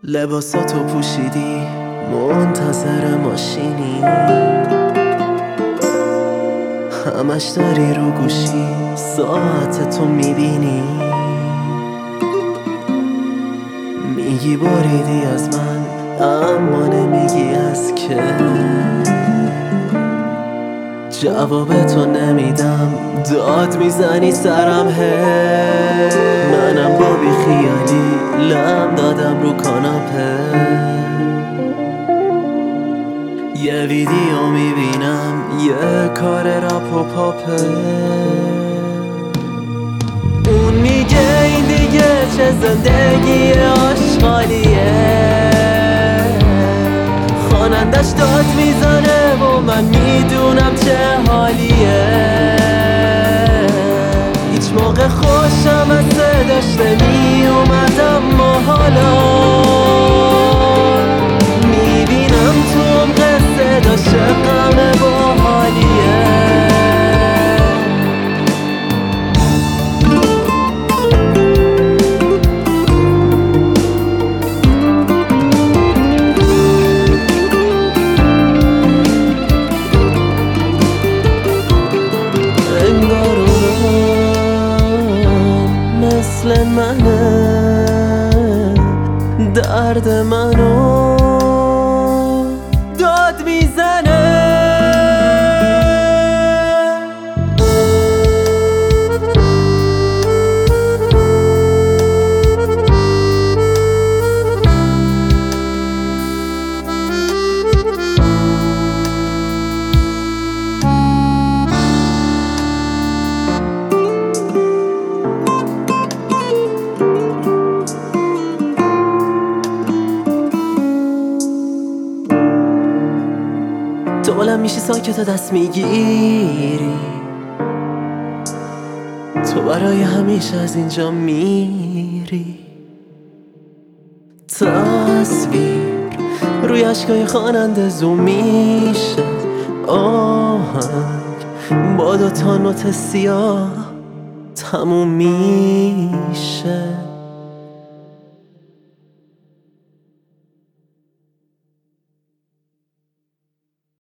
لباساتو پوشیدی منتظر ماشینی، همش داری رو گوشی ساعتتو میبینی، میگی بریدی از من اما نمیگی از که. جوابتو نمیدم داد میزنی سرم منم با بیخیالی لم دادم رو کاناپه. یه ویدیو میبینم یه کار رپ و پاپه، اون میگه این دیگه چه زندگی آشغالیه، خوانندش داد میزنه و من میدونم چه حالیه. هیچ موقع خوشم از صداش نمیومد اما حالا میبینم تو عمق صداش غم با حالیه. مثل منه درد منو داد میزنه. تو بلند میشی ساکت و دست میگیری، تو برای همیشه از اینجا میری. تصویر روی اشکای خواننده زوم میشه، آهنگ با 2 نوت سیاه تموم میشه.